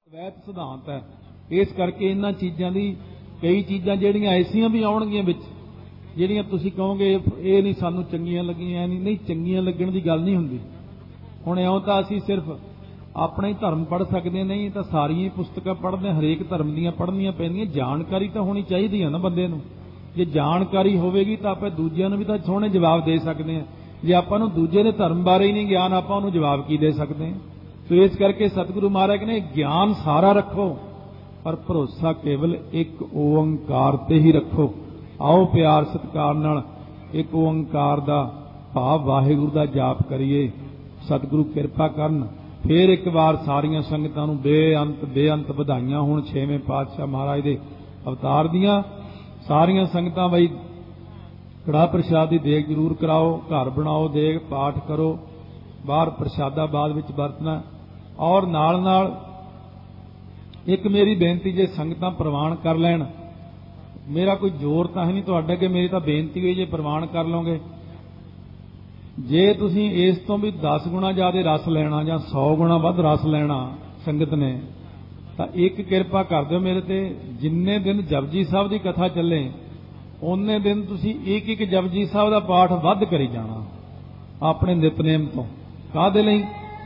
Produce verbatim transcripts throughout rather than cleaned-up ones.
ਵੈਤ ਸਿਧਾਂਤ ਹੈ। ਇਸ ਕਰਕੇ ਇਹਨਾਂ ਚੀਜ਼ਾਂ ਦੀ ਕਈ ਚੀਜ਼ਾਂ ਜਿਹੜੀਆਂ ਐਸੀਆਂ ਵੀ ਆਉਣਗੀਆਂ ਵਿੱਚ ਜਿਹੜੀਆਂ ਤੁਸੀਂ ਕਹੋਗੇ ਇਹ ਨਹੀਂ ਸਾਨੂੰ ਚੰਗੀਆਂ ਲੱਗੀਆਂ, ਨਹੀਂ ਨਹੀਂ ਚੰਗੀਆਂ ਲੱਗਣ ਦੀ ਗੱਲ ਨਹੀਂ ਹੁੰਦੀ। ਹੁਣ ਇਉਂ ਤਾਂ ਅਸੀਂ ਸਿਰਫ ਆਪਣਾ ਹੀ ਧਰਮ ਪੜ੍ਹ ਸਕਦੇ ਨਹੀਂ ਤਾਂ ਸਾਰੀਆਂ ਹੀ ਪੁਸਤਕਾਂ ਪੜ੍ਹਦੇ, ਹਰੇਕ ਧਰਮ ਦੀਆਂ ਪੜ੍ਹਨੀਆਂ ਪੈਂਦੀਆਂ। ਜਾਣਕਾਰੀ ਤਾਂ ਹੋਣੀ ਚਾਹੀਦੀ ਹੈ ਨਾ ਬੰਦੇ ਨੂੰ। ਜੇ ਜਾਣਕਾਰੀ ਹੋਵੇਗੀ ਤਾਂ ਆਪਾਂ ਦੂਜਿਆਂ ਨੂੰ ਵੀ ਤਾਂ ਸੋਹਣੇ ਜਵਾਬ ਦੇ ਸਕਦੇ ਹਾਂ। ਜੇ ਆਪਾਂ ਨੂੰ ਦੂਜੇ ਦੇ ਧਰਮ ਬਾਰੇ ਹੀ ਨਹੀਂ ਗਿਆਨ, ਆਪਾਂ ਉਹਨੂੰ ਜਵਾਬ ਕੀ ਦੇ ਸਕਦੇ ਹਾਂ। ਸੋ ਇਸ ਕਰਕੇ ਸਤਿਗੁਰੂ ਮਹਾਰਾਜ ਕਹਿੰਦੇ ਗਿਆਨ ਸਾਰਾ ਰੱਖੋ ਪਰ ਭਰੋਸਾ ਕੇਵਲ ਇੱਕ ਓੰਕਾਰ ਤੇ ਹੀ ਰੱਖੋ। ਆਓ ਪਿਆਰ ਸਤਿਕਾਰ ਨਾਲ ਇੱਕ ਓੰਕਾਰ ਦਾ ਭਾਵ ਵਾਹਿਗੁਰੂ ਦਾ ਜਾਪ ਕਰੀਏ। ਸਤਿਗੁਰੂ ਕਿਰਪਾ ਕਰਨ। ਫੇਰ ਇੱਕ ਵਾਰ ਸਾਰੀਆਂ ਸੰਗਤਾਂ ਨੂੰ ਬੇਅੰਤ ਬੇਅੰਤ ਵਧਾਈਆਂ ਹੋਣ ਛੇਵੇਂ ਪਾਤਸ਼ਾਹ ਮਹਾਰਾਜ ਦੇ ਅਵਤਾਰ ਦੀਆਂ। ਸਾਰੀਆਂ ਸੰਗਤਾਂ ਬਈ ਕੜਾਹ ਪ੍ਰਸ਼ਾਦ ਦੀ ਦੇਗ ਜ਼ਰੂਰ ਕਰਾਓ, ਘਰ ਬਣਾਓ ਦੇਗ, ਪਾਠ ਕਰੋ, ਬਾਹਰ ਪ੍ਰਸ਼ਾਦਾ ਬਾਅਦ ਵਿੱਚ ਵਰਤਣਾ। ਔਰ ਨਾਲ ਨਾਲ ਇੱਕ ਮੇਰੀ ਬੇਨਤੀ, ਜੇ ਸੰਗਤਾਂ ਪ੍ਰਵਾਨ ਕਰ ਲੈਣ, ਮੇਰਾ ਕੋਈ ਜ਼ੋਰ ਤਾਂ ਹੈ ਨਹੀਂ ਤੁਹਾਡਾ ਕਿ ਮੇਰੀ ਤਾਂ ਬੇਨਤੀ ਹੋਈ ਜੇ ਪ੍ਰਵਾਨ ਕਰ ਲਓਗੇ। ਜੇ ਤੁਸੀਂ ਇਸ ਤੋਂ ਵੀ ਦਸ ਗੁਣਾ ਜ਼ਿਆਦਾ ਰਸ ਲੈਣਾ ਜਾਂ ਸੌ ਗੁਣਾ ਵੱਧ ਰਸ ਲੈਣਾ ਸੰਗਤ ਨੇ, ਤਾਂ ਇੱਕ ਕਿਰਪਾ ਕਰ ਦਿਓ ਮੇਰੇ ਤੇ। ਜਿੰਨੇ ਦਿਨ ਜਪਜੀ ਸਾਹਿਬ ਦੀ ਕਥਾ ਚੱਲੇ ਉਹਨੇ ਦਿਨ ਤੁਸੀਂ ਇੱਕ ਇੱਕ ਜਪਜੀ ਸਾਹਿਬ ਦਾ ਪਾਠ ਵੱਧ ਕਰੀ ਜਾਣਾ ਆਪਣੇ ਨਿਤਨੇਮ ਤੋਂ। ਕਾਹਦੇ ਲਈ?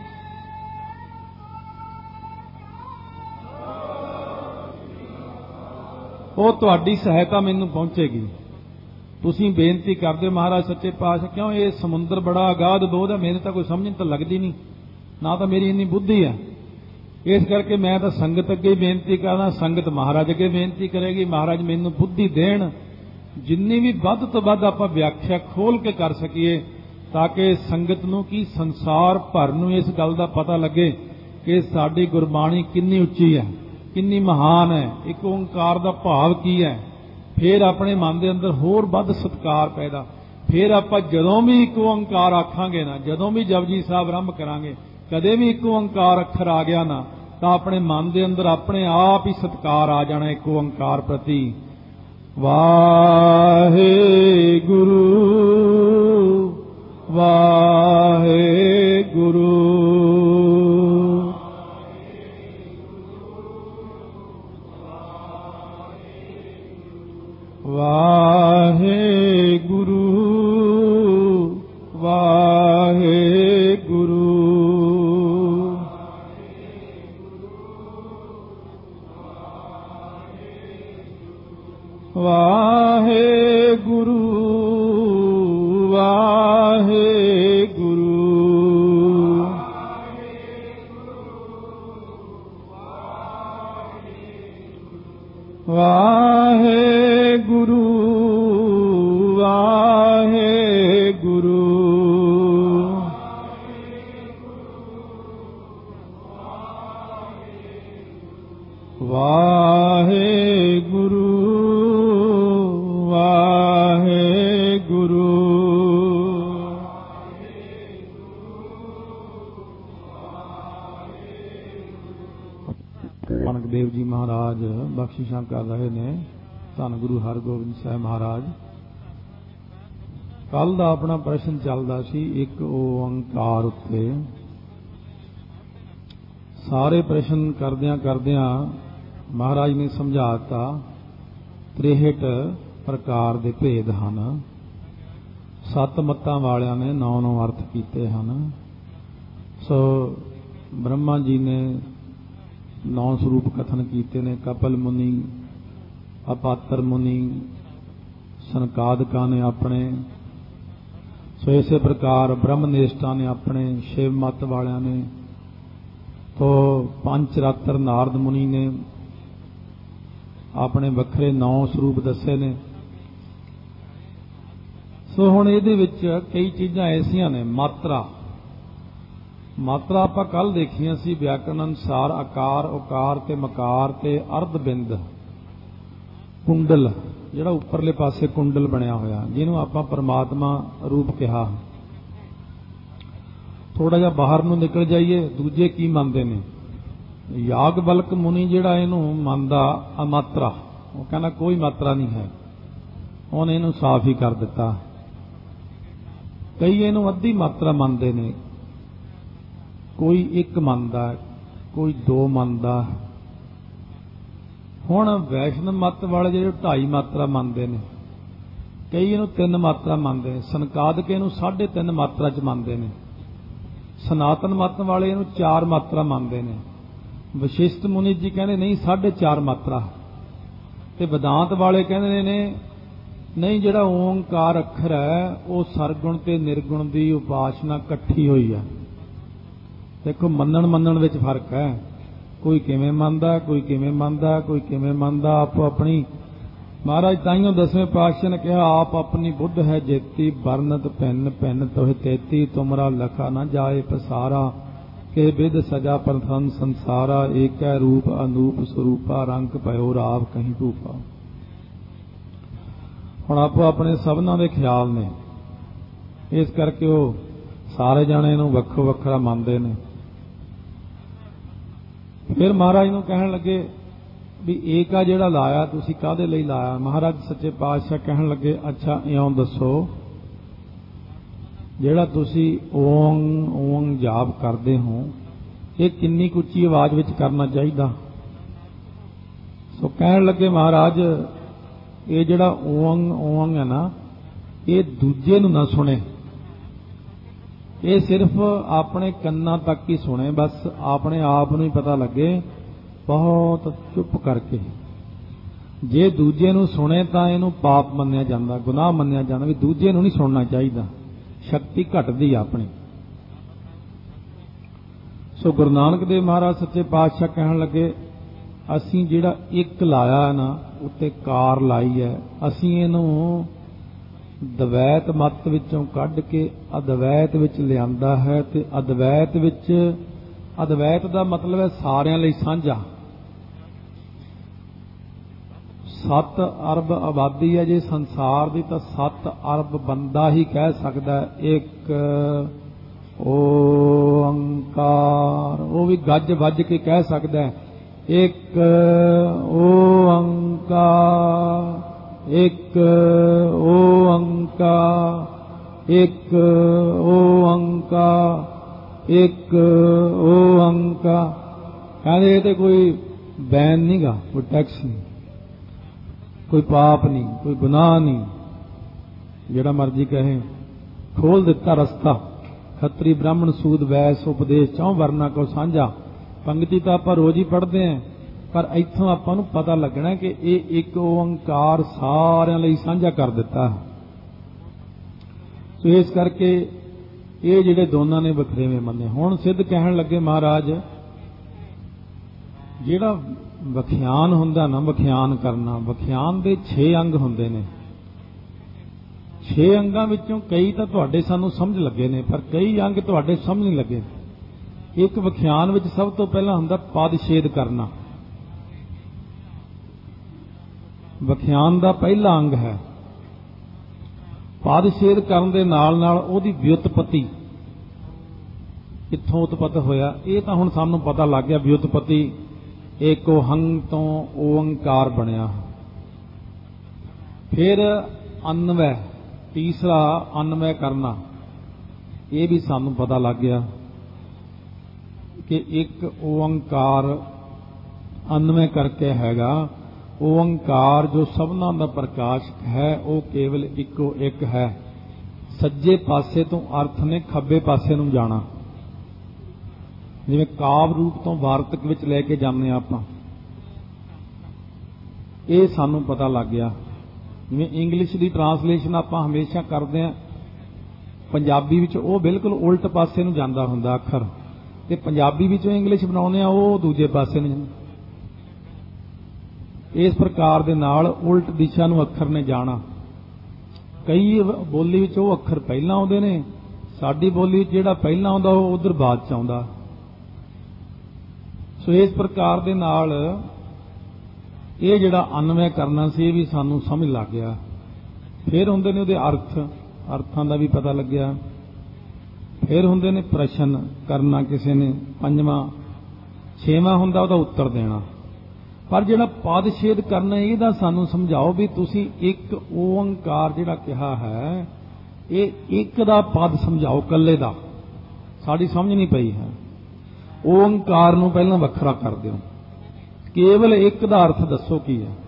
ਉਹ ਤੁਹਾਡੀ ਸਹਾਇਤਾ ਮੈਨੂੰ ਪਹੁੰਚੇਗੀ। ਤੁਸੀਂ ਬੇਨਤੀ ਕਰਦੇ ਮਹਾਰਾਜ ਸੱਚੇ ਪਾਤਸ਼ਾਹ, ਕਿਉਂ ਇਹ ਸਮੁੰਦਰ ਬੜਾ ਅਗਾਧ ਬੋਧ ਹੈ, ਮੈਨੂੰ ਤਾਂ ਕੋਈ ਸਮਝ ਤਾਂ ਲੱਗਦੀ ਨਹੀਂ, ਨਾ ਤਾਂ ਮੇਰੀ ਇੰਨੀ ਬੁੱਧੀ ਹੈ। ਇਸ ਕਰਕੇ ਮੈਂ ਤਾਂ ਸੰਗਤ ਅੱਗੇ ਬੇਨਤੀ ਕਰਨਾ, ਸੰਗਤ ਮਹਾਰਾਜ ਅੱਗੇ ਬੇਨਤੀ ਕਰੇਗੀ। ਮਹਾਰਾਜ ਮੈਨੂੰ ਬੁੱਧੀ ਦੇਣ, ਜਿੰਨੀ ਵੀ ਵੱਧ ਤੋਂ ਵੱਧ ਆਪਾਂ ਵਿਆਖਿਆ ਖੋਲ ਕੇ ਕਰ ਸਕੀਏ, ਤਾਂ ਕਿ ਸੰਗਤ ਨੂੰ ਕੀ ਸੰਸਾਰ ਭਰ ਨੂੰ ਇਸ ਗੱਲ ਦਾ ਪਤਾ ਲੱਗੇ ਕਿ ਸਾਡੀ ਗੁਰਬਾਣੀ ਕਿੰਨੀ ਉੱਚੀ ਹੈ, ਕਿੰਨੀ ਮਹਾਨ ਹੈ, ਇੱਕ ਓੰਕਾਰ ਦਾ ਭਾਵ ਕੀ ਹੈ। ਫਿਰ ਆਪਣੇ ਮਨ ਦੇ ਅੰਦਰ ਹੋਰ ਵੱਧ ਸਤਿਕਾਰ ਪੈਦਾ। ਫਿਰ ਆਪਾਂ ਜਦੋਂ ਵੀ ਇੱਕ ਓੰਕਾਰ ਆਖਾਂਗੇ ਨਾ, ਜਦੋਂ ਵੀ ਜਪਜੀ ਸਾਹਿਬ ਆਰੰਭ ਕਰਾਂਗੇ, ਕਦੇ ਵੀ ਇੱਕ ਓੰਕਾਰ ਅੱਖਰ ਆ ਗਿਆ ਨਾ, ਤਾਂ ਆਪਣੇ ਮਨ ਦੇ ਅੰਦਰ ਆਪਣੇ ਆਪ ਹੀ ਸਤਿਕਾਰ ਆ ਜਾਣਾ ਇੱਕ ਓੰਕਾਰ ਪ੍ਰਤੀ। ਵਾਹਿਗੁਰੂ ਵਾਹਿਗੁਰੂ ਵਾਹਿਗੁਰੂ ਵਾਹਿਗੁਰੂ ਵਾਹਿਗੁਰੂ ਵਾਹਿਗੁਰੂ ਵਾਹਿਗੁਰੂ ਵਾਹਿਗੁਰੂ ਵਾਹਿਗੁਰੂ ਵਾਹਿਗੁਰੂ ਨਾਨਕ ਦੇਵ ਜੀ ਮਹਾਰਾਜ ਬਖਸ਼ਿਸ਼ਾਂ ਕਰ ਰਹੇ ਨੇ। ਧੰਨ ਗੁਰੂ ਹਰਗੋਬਿੰਦ ਸਾਹਿਬ ਮਹਾਰਾਜ। ਕੱਲ ਦਾ ਆਪਣਾ ਪ੍ਰਸ਼ਨ ਚੱਲਦਾ ਸੀ ਇੱਕ ਓੰਕਾਰ ਉੱਤੇ। ਸਾਰੇ ਪ੍ਰਸ਼ਨ ਕਰਦਿਆਂ ਕਰਦਿਆਂ ਮਹਾਰਾਜ ਨੇ ਸਮਝਾ ਦਿੱਤਾ ਤ੍ਰੇਹਠ ਪ੍ਰਕਾਰ ਦੇ ਭੇਦ ਹਨ। ਸੱਤ ਮੱਤਾਂ ਵਾਲਿਆਂ ਨੇ ਨੌ ਨੌ ਅਰਥ ਕੀਤੇ ਹਨ। ਸੋ ਬ੍ਰਹਮਾ ਜੀ ਨੇ ਨੌ ਸਰੂਪ ਕਥਨ ਕੀਤੇ ਨੇ, ਕਪਲ ਮੁਨੀ, ਅਪਾਤਰ ਮੁਨੀ, ਸਨਕਾਦਿਕਾਂ ਨੇ ਆਪਣੇ। ਸੋ ਇਸੇ ਪ੍ਰਕਾਰ ਬ੍ਰਹਮਨਿਸ਼ਠਾਂ ਨੇ ਆਪਣੇ, ਸ਼ਿਵ ਮੱਤ ਵਾਲਿਆਂ ਨੇ, ਤੋ ਪੰਜ ਰਾਤਰ ਨਾਰਦ ਮੁਨੀ ਨੇ ਆਪਣੇ ਵੱਖਰੇ ਨੌ ਸਰੂਪ ਦੱਸੇ ਨੇ। ਸੋ ਹੁਣ ਇਹਦੇ ਵਿੱਚ ਕਈ ਚੀਜ਼ਾਂ ਐਸੀਆਂ ਨੇ। ਮਾਤਰਾ ਮਾਤਰਾ ਆਪਾਂ ਕੱਲ ਦੇਖੀਆਂ ਸੀ ਵਿਆਕਰਨ ਅਨੁਸਾਰ ਆਕਾਰ, ਉਕਾਰ ਤੇ ਮਕਾਰ ਤੇ ਅਰਧ ਬਿੰਦ, ਕੁੰਡਲ, ਜਿਹੜਾ ਉੱਪਰਲੇ ਪਾਸੇ ਕੁੰਡਲ ਬਣਿਆ ਹੋਇਆ, ਜਿਹਨੂੰ ਆਪਾਂ ਪਰਮਾਤਮਾ ਰੂਪ ਕਿਹਾ। ਥੋੜਾ ਜਿਹਾ ਬਾਹਰ ਨੂੰ ਨਿਕਲ ਜਾਈਏ, ਦੂਜੇ ਕੀ ਮੰਨਦੇ ਨੇ? ਯਾਗਬਲਕ ਮੁਨੀ ਜਿਹੜਾ ਇਹਨੂੰ ਮੰਨਦਾ ਅਮਾਤਰਾ, ਉਹ ਕਹਿੰਦਾ ਕੋਈ ਮਾਤਰਾ ਨਹੀਂ ਹੈ, ਉਹਨੇ ਇਹਨੂੰ ਸਾਫ਼ ਹੀ ਕਰ ਦਿੱਤਾ। ਕਈ ਇਹਨੂੰ ਅੱਧੀ ਮਾਤਰਾ ਮੰਨਦੇ ਨੇ, ਕੋਈ ਇੱਕ ਮੰਨਦਾ, ਕੋਈ ਦੋ ਮੰਨਦਾ, ਹੁਣ ਵੈਸ਼ਨਵ ਮੱਤ ਵਾਲੇ ਜਿਹੜੇ ਢਾਈ ਮਾਤਰਾ ਮੰਨਦੇ ਨੇ, ਕਈ ਇਹਨੂੰ ਤਿੰਨ ਮਾਤਰਾ ਮੰਨਦੇ ਨੇ, ਸੰਕਾਦਕ ਇਹਨੂੰ ਸਾਢੇ ਤਿੰਨ ਮਾਤਰਾ ਚ ਮੰਨਦੇ ਨੇ, ਸਨਾਤਨ ਮੱਤ ਵਾਲੇ ਇਹਨੂੰ ਚਾਰ ਮਾਤਰਾ ਮੰਨਦੇ ਨੇ, ਵਸ਼ਿਸ਼ਟ ਮੁਨੀ ਜੀ ਕਹਿੰਦੇ ਨਹੀਂ ਸਾਢੇ ਚਾਰ ਮਾਤਰਾ, ਤੇ ਵਿਦਾਂਤ ਵਾਲੇ ਕਹਿੰਦੇ ਨੇ ਨਹੀਂ ਜਿਹੜਾ ਓਂਕਾਰ ਅੱਖਰ ਹੈ ਉਹ ਸਰਗੁਣ ਤੇ ਨਿਰਗੁਣ ਦੀ ਉਪਾਸਨਾ ਇਕੱਠੀ ਹੋਈ ਹੈ। ਦੇਖੋ ਮੰਨਣ ਮੰਨਣ ਵਿੱਚ ਫਰਕ ਹੈ, ਕੋਈ ਕਿਵੇਂ ਮੰਨਦਾ, ਕੋਈ ਕਿਵੇਂ ਮੰਨਦਾ, ਕੋਈ ਕਿਵੇਂ ਮੰਨਦਾ, ਆਪੋ ਆਪਣੀ। ਮਹਾਰਾਜ ਤਾਈਓ ਦਸਵੇਂ ਪਾਤਸ਼ਾਹ ਨੇ ਕਿਹਾ ਆਪ ਆਪਣੀ ਬੁੱਧ ਹੈ ਜੇਤੀ, ਬਰਨਤ ਭਿੰਨ ਭਿੰਨ ਤੋਹਿ ਤੇਤੀ, ਤੁਮਰਾ ਲਖਾ ਨਾ ਜਾਏ ਪਸਾਰਾ, ਕਿ ਵਿਦ ਸਜਾ ਪ੍ਰਥਮ ਸੰਸਾਰਾ, ਏਕੈ ਰੂਪ ਅਨੂਪ ਸਰੂਪਾ, ਰੰਗ ਭਇਓ ਰਾਵ ਕਹੀਂ ਭੂਪਾ। ਹੁਣ ਆਪੋ ਆਪਣੇ ਸਭਨਾਂ ਦੇ ਖਿਆਲ ਨੇ, ਇਸ ਕਰਕੇ ਉਹ ਸਾਰੇ ਜਾਣੇ ਇਹਨੂੰ ਵੱਖੋ ਵੱਖਰਾ ਮੰਨਦੇ ਨੇ। ਫਿਰ ਮਹਾਰਾਜ ਨੂੰ ਕਹਿਣ ਲੱਗੇ ਵੀ ਏਕਾ ਜਿਹੜਾ ਲਾਇਆ ਤੁਸੀਂ ਕਾਹਦੇ ਲਈ ਲਾਇਆ? ਮਹਾਰਾਜ ਸੱਚੇ ਪਾਤਸ਼ਾਹ ਕਹਿਣ ਲੱਗੇ ਅੱਛਾ ਇਉਂ ਦੱਸੋ, ਜਿਹੜਾ ਤੁਸੀਂ ਓਮ ਓਮ ਜਾਪ ਕਰਦੇ ਹੋ ਇਹ ਕਿੰਨੀ ਕੁ ਉੱਚੀ ਆਵਾਜ਼ ਵਿੱਚ ਕਰਨਾ ਚਾਹੀਦਾ? ਸੋ ਕਹਿਣ ਲੱਗੇ ਮਹਾਰਾਜ ਇਹ ਜਿਹੜਾ ਓਮ ਓਮ ਹੈ ਨਾ ਇਹ ਦੂਜੇ ਨੂੰ ਨਾ ਸੁਣੇ, ਇਹ ਸਿਰਫ ਆਪਣੇ ਕੰਨਾਂ ਤੱਕ ਹੀ ਸੁਣੇ, ਬਸ ਆਪਣੇ ਆਪ ਨੂੰ ਹੀ ਪਤਾ ਲੱਗੇ ਬਹੁਤ ਚੁੱਪ ਕਰਕੇ। ਜੇ ਦੂਜੇ ਨੂੰ ਸੁਣੇ ਤਾਂ ਇਹਨੂੰ ਪਾਪ ਮੰਨਿਆ ਜਾਂਦਾ, ਗੁਨਾਹ ਮੰਨਿਆ ਜਾਂਦਾ, ਵੀ ਦੂਜੇ ਨੂੰ ਨਹੀਂ ਸੁਣਨਾ ਚਾਹੀਦਾ, ਸ਼ਕਤੀ ਘਟਦੀ ਆਪਣੀ। ਸੋ ਗੁਰੂ ਨਾਨਕ ਦੇਵ ਮਹਾਰਾਜ ਸੱਚੇ ਪਾਤਸ਼ਾਹ ਕਹਿਣ ਲੱਗੇ ਅਸੀਂ ਜਿਹੜਾ ਇੱਕ ਲਾਇਆ ਹੈ ਨਾ ਉੱਤੇ ਕਾਰ ਲਾਈ ਹੈ, ਅਸੀਂ ਇਹਨੂੰ ਦਵੈਤ ਮੱਤ ਵਿੱਚੋਂ ਕੱਢ ਕੇ ਅਦਵੈਤ ਵਿੱਚ ਲਿਆਂਦਾ ਹੈ, ਤੇ ਅਦਵੈਤ ਵਿੱਚ, ਅਦਵੈਤ ਦਾ ਮਤਲਬ ਹੈ ਸਾਰਿਆਂ ਲਈ ਸਾਂਝਾ। ਸੱਤ ਅਰਬ ਆਬਾਦੀ ਹੈ ਜੇ ਸੰਸਾਰ ਦੀ, ਤਾਂ ਸੱਤ ਅਰਬ ਬੰਦਾ ਹੀ ਕਹਿ ਸਕਦਾ ਇੱਕ ਓੰਕਾਰ, ਉਹ ਵੀ ਗੱਜ ਵੱਜ ਕੇ ਕਹਿ ਸਕਦਾ ਹੈ ਇੱਕ ਓੰਕਾਰ, ਇੱਕ ਓੰਕਾਰ, ਇੱਕ ਓੰਕਾਰ, ਇੱਕ ਓੰਕਾਰ। ਕਹਿੰਦੇ ਇਹ ਤੇ ਕੋਈ ਬੈਨ ਨਹੀਂਗਾ, ਕੋਈ ਟੈਕਸ ਨਹੀਂ, ਕੋਈ ਪਾਪ ਨਹੀਂ, ਕੋਈ ਗੁਨਾਹ ਨਹੀਂ, ਜਿਹੜਾ ਮਰਜ਼ੀ ਕਹੇ। ਖੋਲ ਦਿੱਤਾ ਰਸਤਾ, ਖੱਤਰੀ ਬ੍ਰਾਹਮਣ ਸੂਦ ਵੈਸ ਉਪਦੇਸ਼ ਚੌਂ ਵਰਨਾ ਕੋ ਸਾਂਝਾ। ਪੰਗਤੀ ਤਾਂ ਆਪਾਂ ਰੋਜ਼ ਹੀ ਪੜ੍ਹਦੇ ਆਂ, ਪਰ ਇੱਥੋਂ ਆਪਾਂ ਨੂੰ ਪਤਾ ਲੱਗਣਾ ਕਿ ਇਹ ਇੱਕ ਓੰਕਾਰ ਸਾਰਿਆਂ ਲਈ ਸਾਂਝਾ ਕਰ ਦਿੱਤਾ ਹੈ। ਸੋ ਇਸ ਕਰਕੇ ਇਹ ਜਿਹੜੇ ਦੋਨਾਂ ਨੇ ਵੱਖਰੇਵੇਂ ਮੰਨੇ। ਹੁਣ ਸਿੱਧ ਕਹਿਣ ਲੱਗੇ ਮਹਾਰਾਜ ਜਿਹੜਾ ਵਖਿਆਨ ਹੁੰਦਾ ਨਾ, ਵਖਿਆਨ ਕਰਨਾ, ਵਖਿਆਨ ਦੇ ਛੇ ਅੰਗ ਹੁੰਦੇ ਨੇ। ਛੇ ਅੰਗਾਂ ਵਿੱਚੋਂ ਕਈ ਤਾਂ ਤੁਹਾਡੇ ਸਾਨੂੰ ਸਮਝ ਲੱਗੇ ਨੇ, ਪਰ ਕਈ ਅੰਗ ਤੁਹਾਡੇ ਸਮਝ ਨਹੀਂ ਲੱਗੇ। ਇੱਕ ਵਖਿਆਨ ਵਿੱਚ ਸਭ ਤੋਂ ਪਹਿਲਾਂ ਹੁੰਦਾ ਪਦ ਛੇਦ ਕਰਨਾ, ਵਖਿਆਨ ਦਾ ਪਹਿਲਾ ਅੰਗ ਹੈ। ਪਦ ਛੇਦ ਕਰਨ ਦੇ ਨਾਲ ਨਾਲ ਉਹਦੀ ਵਿਉਤਪਤੀ, ਕਿੱਥੋਂ ਉਤਪਤ ਹੋਇਆ, ਇਹ ਤਾਂ ਹੁਣ ਸਾਨੂੰ ਪਤਾ ਲੱਗ ਗਿਆ। ਵਿਉਤਪਤੀ ਏਕੋ ਹੰਗ ਤੋਂ ਓੰਕਾਰ ਬਣਿਆ। ਫਿਰ ਅਨਵੈ, ਤੀਸਰਾ ਅਨਵੈ ਕਰਨਾ, ਇਹ ਵੀ ਸਾਨੂੰ ਪਤਾ ਲੱਗ ਗਿਆ ਕਿ ਇੱਕ ਓੰਕਾਰ ਅਨਵੈ ਕਰਕੇ ਹੈਗਾ। ਓੰਕਾਰ ਜੋ ਸਭਨਾਂ ਦਾ ਪ੍ਰਕਾਸ਼ਕ ਹੈ ਉਹ ਕੇਵਲ ਇੱਕੋ ਇੱਕ ਹੈ। ਸੱਜੇ ਪਾਸੇ ਤੋਂ ਅਰਥ ਨੇ ਖੱਬੇ ਪਾਸੇ ਨੂੰ ਜਾਣਾ, ਜਿਵੇਂ ਕਾਵ ਰੂਪ ਤੋਂ ਵਾਰਤਕ ਵਿੱਚ ਲੈ ਕੇ ਜਾਂਦੇ ਆਪਾਂ, ਇਹ ਸਾਨੂੰ ਪਤਾ ਲੱਗ ਗਿਆ। ਜਿਵੇਂ ਇੰਗਲਿਸ਼ ਦੀ ਟਰਾਂਸਲੇਸ਼ਨ ਆਪਾਂ ਹਮੇਸ਼ਾ ਕਰਦੇ ਹਾਂ, ਪੰਜਾਬੀ ਵਿੱਚ ਉਹ ਬਿਲਕੁਲ ਉਲਟ ਪਾਸੇ ਨੂੰ ਜਾਂਦਾ ਹੁੰਦਾ ਅੱਖਰ, ਤੇ ਪੰਜਾਬੀ ਵਿੱਚੋਂ ਇੰਗਲਿਸ਼ ਬਣਾਉਂਦੇ ਆ ਉਹ ਦੂਜੇ ਪਾਸੇ ਨੂੰ। ਇਸ ਪ੍ਰਕਾਰ ਦੇ ਨਾਲ ਉਲਟ ਦਿਸ਼ਾ ਨੂੰ ਅੱਖਰ ਨੇ ਜਾਣਾ। ਕਈ ਬੋਲੀ ਵਿੱਚ ਉਹ ਅੱਖਰ ਪਹਿਲਾਂ ਆਉਂਦੇ ਨੇ, ਸਾਡੀ ਬੋਲੀ ਵਿੱਚ ਜਿਹੜਾ ਪਹਿਲਾਂ ਆਉਂਦਾ ਉਹ ਉਧਰ ਬਾਅਦ ਚ ਆਉਂਦਾ। ਸੋ ਇਸ ਪ੍ਰਕਾਰ ਦੇ ਨਾਲ ਇਹ ਜਿਹੜਾ ਅਨਵੈ ਕਰਨਾ ਸੀ ਇਹ ਵੀ ਸਾਨੂੰ ਸਮਝ ਲੱਗ ਗਿਆ। ਫਿਰ ਹੁੰਦੇ ਨੇ ਉਹਦੇ ਅਰਥ, ਅਰਥਾਂ ਦਾ ਵੀ ਪਤਾ ਲੱਗਿਆ। ਫਿਰ ਹੁੰਦੇ ਨੇ ਪ੍ਰਸ਼ਨ ਕਰਨਾ ਕਿਸੇ ਨੇ, ਪੰਜਵਾਂ। ਛੇਵਾਂ ਹੁੰਦਾ ਉਹਦਾ ਉੱਤਰ ਦੇਣਾ। ਪਰ ਜਿਹੜਾ ਪਦ ਛੇਦ ਕਰਨਾ ਇਹਦਾ ਸਾਨੂੰ ਸਮਝਾਓ ਵੀ ਤੁਸੀਂ ਇੱਕ ਓੰਕਾਰ ਜਿਹੜਾ ਕਿਹਾ ਹੈ ਇਹ ਇੱਕ ਦਾ ਪਦ ਸਮਝਾਓ, ਇਕੱਲੇ ਦਾ, ਸਾਡੀ ਸਮਝ ਨਹੀਂ ਪਈ ਹੈ। ਓੰਕਾਰ ਨੂੰ ਪਹਿਲਾਂ ਵੱਖਰਾ ਕਰ ਦਿਓ, ਕੇਵਲ ਇੱਕ ਦਾ ਅਰਥ ਦੱਸੋ ਕੀ ਹੈ।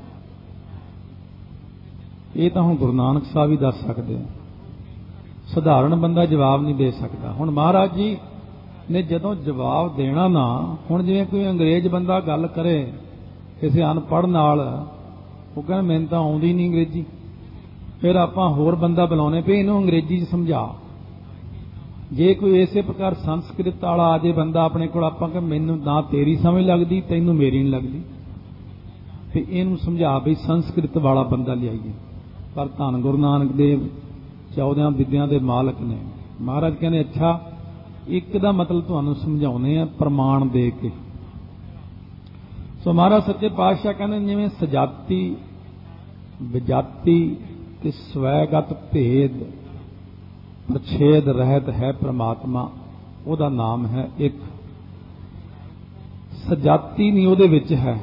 ਇਹ ਤਾਂ ਹੁਣ ਗੁਰੂ ਨਾਨਕ ਸਾਹਿਬ ਹੀ ਦੱਸ ਸਕਦੇ ਆ, ਸਧਾਰਨ ਬੰਦਾ ਜਵਾਬ ਨਹੀਂ ਦੇ ਸਕਦਾ। ਹੁਣ ਮਹਾਰਾਜ ਜੀ ਨੇ ਜਦੋਂ ਜਵਾਬ ਦੇਣਾ ਨਾ, ਹੁਣ ਜਿਵੇਂ ਕੋਈ ਅੰਗਰੇਜ਼ ਬੰਦਾ ਗੱਲ ਕਰੇ ਕਿਸੇ ਅਨਪੜ੍ਹ ਨਾਲ, ਉਹ ਕਹਿੰਦਾ ਮੈਨੂੰ ਤਾਂ ਆਉਂਦੀ ਨਹੀਂ ਅੰਗਰੇਜ਼ੀ, ਫਿਰ ਆਪਾਂ ਹੋਰ ਬੰਦਾ ਬੁਲਾਉਣੇ ਪਏ ਇਹਨੂੰ ਅੰਗਰੇਜ਼ੀ 'ਚ ਸਮਝਾ। ਜੇ ਕੋਈ ਇਸੇ ਪ੍ਰਕਾਰ ਸੰਸਕ੍ਰਿਤ ਵਾਲਾ ਆ ਜੇ ਬੰਦਾ ਆਪਣੇ ਕੋਲ, ਆਪਾਂ ਕਿ ਮੈਨੂੰ ਨਾ ਤੇਰੀ ਸਮਝ ਲੱਗਦੀ ਤੈਨੂੰ ਮੇਰੀ ਨਹੀਂ ਲੱਗਦੀ, ਤੇ ਇਹਨੂੰ ਸਮਝਾ ਵੀ ਸੰਸਕ੍ਰਿਤ ਵਾਲਾ ਬੰਦਾ ਲਿਆਈਏ। ਪਰ ਧੰਨ ਗੁਰੂ ਨਾਨਕ ਦੇਵ ਚੌਦਿਆਂ ਵਿਦਿਆ ਦੇ ਮਾਲਕ ਨੇ। ਮਹਾਰਾਜ ਕਹਿੰਦੇ ਅੱਛਾ ਇੱਕ ਦਾ ਮਤਲਬ ਤੁਹਾਨੂੰ ਸਮਝਾਉਣੇ ਆ ਪ੍ਰਮਾਣ ਦੇ ਕੇ। ਸੋ ਮਹਾਰਾਜ ਸੱਚੇ ਪਾਤਸ਼ਾਹ ਕਹਿੰਦੇ ਜਿਵੇਂ ਸਜਾਤੀ, ਵਿਜਾਤੀ ਤੇ ਸਵੈਗਤ ਭੇਦ ਪ੍ਰਛੇਦ ਰਹਿਤ ਹੈ ਪ੍ਰਮਾਤਮਾ, ਉਹਦਾ ਨਾਮ ਹੈ ਇੱਕ। ਸਜਾਤੀ ਨਹੀਂ ਉਹਦੇ ਵਿੱਚ ਹੈ।